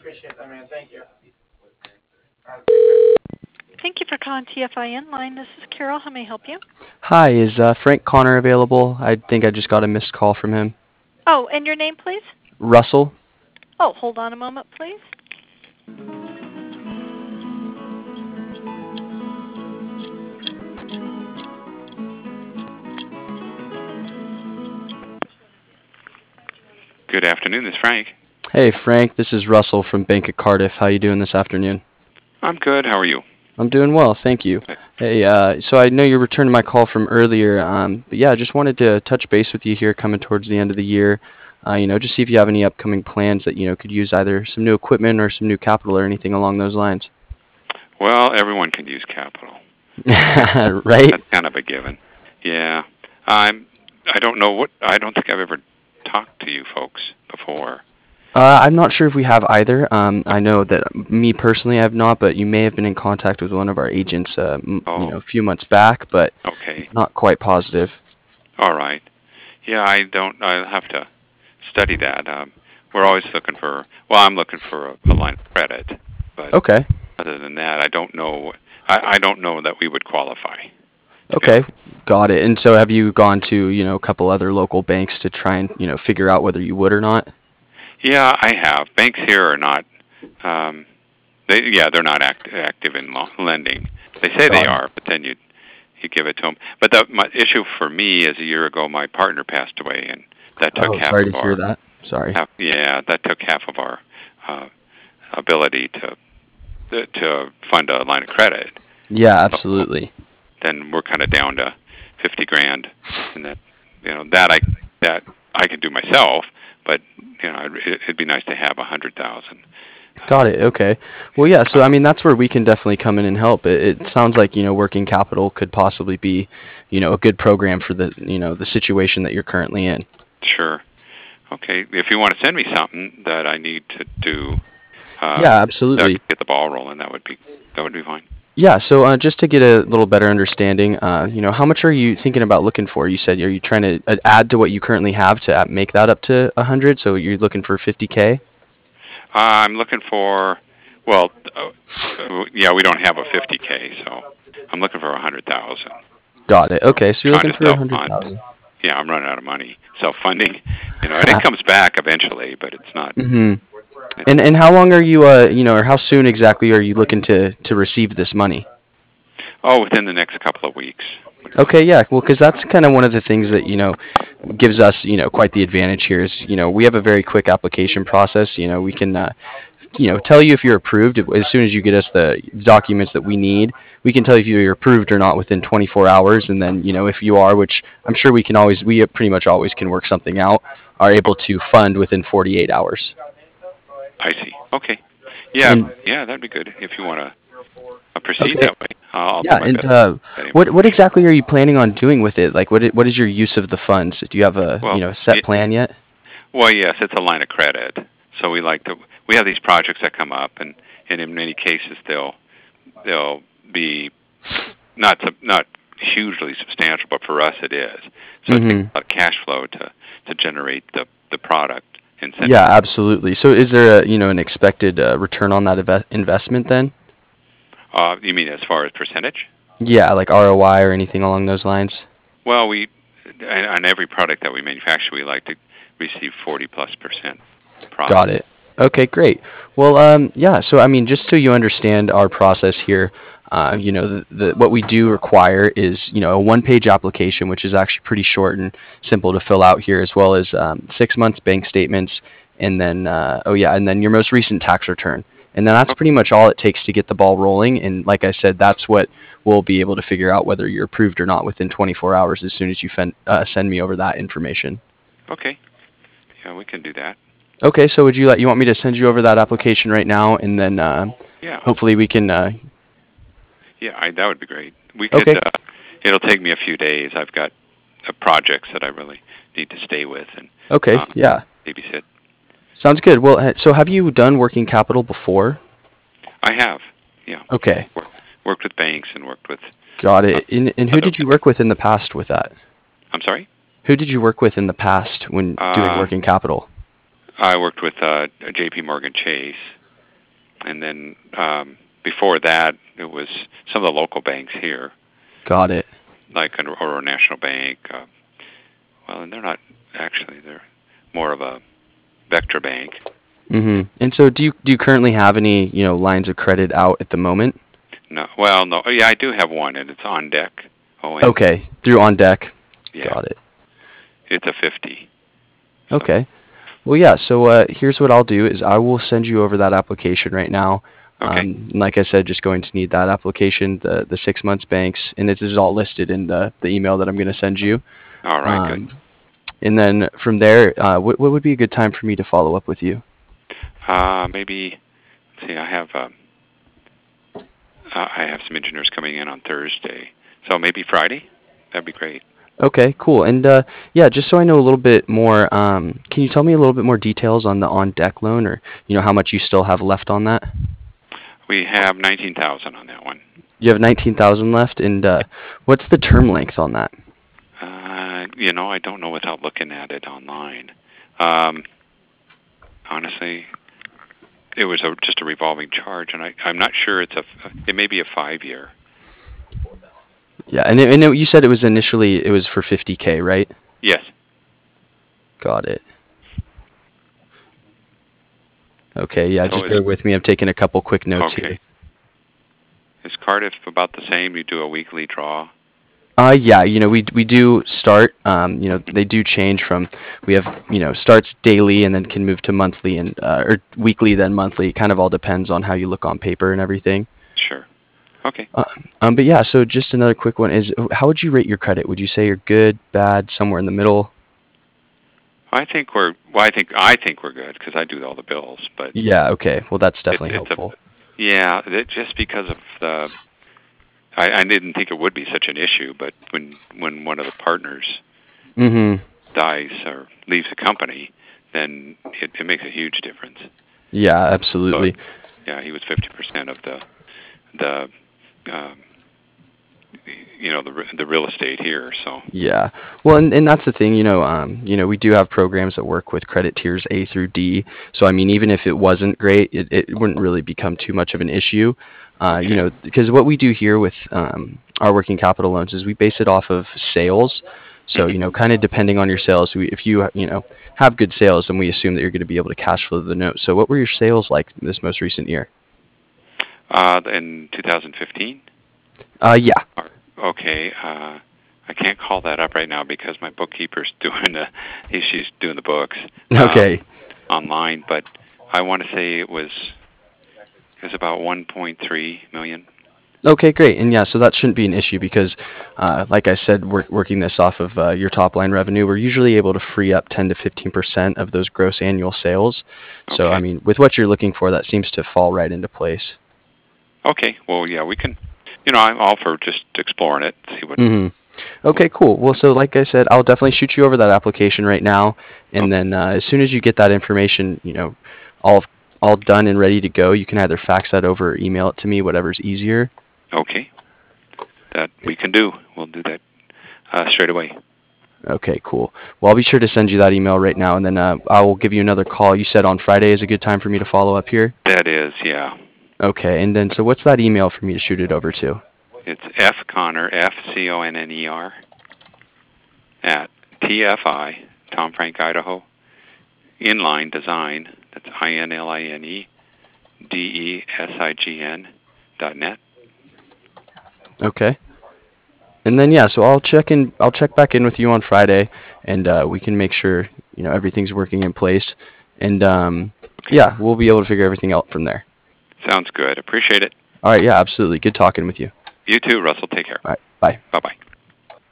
Thank you for calling TFIN line. This is Carol. How may I help you? Hi, is Frank Connor available? I think I just got a missed call from him. Oh, and your name, please? Russell? Oh, hold on a moment, please. Good afternoon, this is Frank. Hey, Frank, this is Russell from Bank of Cardiff. How you doing this afternoon? I'm good. How are you? I'm doing well, thank you. Hey, so I know you returned my call from earlier, but yeah, I just wanted to touch base with you here coming towards the end of the year. Just see if you have any upcoming plans that, could use either some new equipment or some new capital or anything along those lines. Well, everyone can use capital. Right? That's kind of a given. Yeah. I don't know I don't think I've ever talked to you folks before. I'm not sure if we have either. I know that me personally I have not, but you may have been in contact with one of our agents, a few months back, but Okay. not quite positive. All right. Yeah, I'll have to study that. We're always looking for, I'm looking for a line of credit, but Okay. other than that, I don't know. I don't know that we would qualify. Okay, got it. And so have you gone to, a couple other local banks to try and, figure out whether you would or not? Yeah, I have. Banks here are not. They're not active in lending. They say they are, but then you give it to them. But my issue for me is a year ago, my partner passed away, and that took half sorry of to our. hear that. Sorry. That took half of our ability to fund a line of credit. Yeah, absolutely. Then we're kind of down to $50,000, and that I can do myself, but it'd be nice to have 100,000. Got it. Okay. Well, yeah. So I mean, that's where we can definitely come in and help. It sounds like working capital could possibly be, a good program for the situation that you're currently in. Sure. Okay. If you want to send me something that I need to do, yeah, absolutely. Get the ball rolling, that would be fine. Yeah. So just to get a little better understanding, how much are you thinking about looking for? You said, are you trying to add to what you currently have to make that up to 100? So you're looking for 50K? I'm looking for, we don't have a 50K, so I'm looking for 100,000. Got it. Okay, so you're looking for 100,000. Yeah, I'm running out of money. Self-funding, and it comes back eventually, but it's not. Mm-hmm. And how long are you, or how soon exactly are you looking to receive this money? Oh, within the next couple of weeks. Okay, yeah, well, because that's kind of one of the things that, gives us, quite the advantage here is, we have a very quick application process. We can, tell you if you're approved as soon as you get us the documents that we need. We can tell you if you're approved or not within 24 hours, and then, if you are, which I'm sure we pretty much always can work something out, are able to fund within 48 hours. I see. Okay. Yeah, that'd be good if you want to proceed that way. I'll do my best. What exactly are you planning on doing with it? Like, what is your use of the funds? Do you have a set plan yet? Well, yes, it's a line of credit. So we have these projects that come up, and in many cases they'll be not hugely substantial, but for us it is. So it takes a lot of cash flow to generate the product. Yeah, absolutely. So is there an expected return on that investment then? You mean as far as percentage? Yeah, like ROI or anything along those lines? Well, on every product that we manufacture, we like to receive 40+% profit. Got it. Okay, great. Well, yeah, so I mean, just so you understand our process here, what we do require is, a one-page application, which is actually pretty short and simple to fill out here, as well as 6 months bank statements, and then, and then your most recent tax return. And then that's pretty much all it takes to get the ball rolling. And like I said, that's what we'll be able to figure out whether you're approved or not within 24 hours as soon as you send me over that information. Okay. Yeah, we can do that. Okay, so you want me to send you over that application right now, and then hopefully we can. Yeah, that would be great. We could. Okay. It'll take me a few days. I've got projects that I really need to stay with and. Okay. Yeah. Babysit. Sounds good. Well, so have you done working capital before? I have. Yeah. Okay. Worked with banks and worked with. Got it. And who did you work with in the past with that? I'm sorry? Who did you work with in the past when doing working capital? I worked with J.P. Morgan Chase. and then before that, it was some of the local banks here, Got it. like Aurora National Bank. Well, and they're not actually; they're more of a Vectra Bank. And so do you currently have any, lines of credit out at the moment? No, well, no. Yeah, I do have one, and it's on deck. Oh, Okay, through On Deck. yeah, Got it. it's a 50. Okay. Well, yeah, so here's what I'll do is I will send you over that application right now. Okay. Like I said, just going to need that application, the 6 months banks, and it is all listed in the email that I'm going to send you. All right, good. And then from there, what would be a good time for me to follow up with you? Maybe. Let's see. I have some engineers coming in on Thursday, so maybe Friday. That'd be great. Okay, cool. And yeah, just so I know a little bit more, can you tell me a little bit more details on the On Deck loan, or how much you still have left on that? We have 19,000 on that one. You have 19,000 left, and what's the term length on that? I don't know without looking at it online. Honestly, it was just a revolving charge, and I'm not sure it may be a 5-year. Yeah, and you said it was for 50K, right? Yes. Got it. Okay, yeah, So just bear with me. I'm taking a couple quick notes Okay. here. Is Cardiff about the same? You do a weekly draw? Yeah, we do start. They do change from we have starts daily and then can move to monthly and or weekly then monthly. It kind of all depends on how you look on paper and everything. Sure. Okay. But yeah, so just another quick one is how would you rate your credit? Would you say you're good, bad, somewhere in the middle? I think we're good because I do all the bills. But Yeah. Okay. Well, that's definitely it's helpful. just because of the. I didn't think it would be such an issue, but when one of the partners dies or leaves the company, then it makes a huge difference. Yeah, absolutely. So, yeah, he was 50% of the the real estate here. So Yeah. Well, and that's the thing, we do have programs that work with credit tiers A through D. So, I mean, even if it wasn't great, it wouldn't really become too much of an issue. Because what we do here with our working capital loans is we base it off of sales. So, kind of depending on your sales, if you, have good sales, then we assume that you're going to be able to cash flow the note. So, what were your sales like this most recent year? in 2015. Yeah. Okay. I can't call that up right now because my bookkeeper's she's doing the books. Okay. Online, but I want to say it was about 1.3 million. Okay, great. And yeah, so that shouldn't be an issue because, like I said, working this off of your top line revenue, we're usually able to free up 10 to 15% of those gross annual sales. So, Okay. I mean, with what you're looking for, that seems to fall right into place. Okay. Well, yeah, we can. I'm all for just exploring it, see what. Okay, cool. Well, so like I said, I'll definitely shoot you over that application right now, and then as soon as you get that information, all done and ready to go, you can either fax that over or email it to me, whatever's easier. Okay. That we can do. We'll do that straight away. Okay, cool. Well, I'll be sure to send you that email right now, and then I will give you another call. You said on Friday is a good time for me to follow up here? That is, yeah. Okay, and then so what's that email for me to shoot it over to? It's FConner, FConner, at TFI, Tom Frank, Idaho, Inline Design, that's INLINEDESIGN.net. Okay. And then yeah, so I'll check back in with you on Friday, and we can make sure everything's working in place, and yeah, we'll be able to figure everything out from there. Sounds good. Appreciate it. All right, yeah, absolutely. Good talking with you. You too, Russell. Take care. All right, bye. Bye-bye.